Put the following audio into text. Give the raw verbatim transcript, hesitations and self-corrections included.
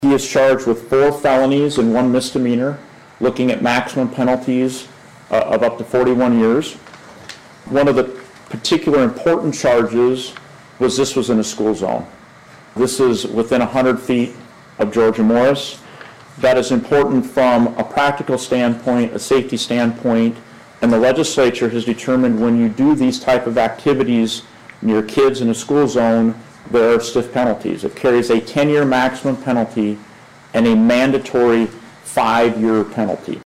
He is charged with four felonies and one misdemeanor, looking at maximum penalties uh, of up to forty-one years. One of the particular important charges was this was in a school zone. This is within one hundred feet of Georgia Morris. That is important from a practical standpoint, a safety standpoint, and the legislature has determined when you do these type of activities near kids in a school zone, there are stiff penalties. It carries a ten-year maximum penalty and a mandatory five-year penalty.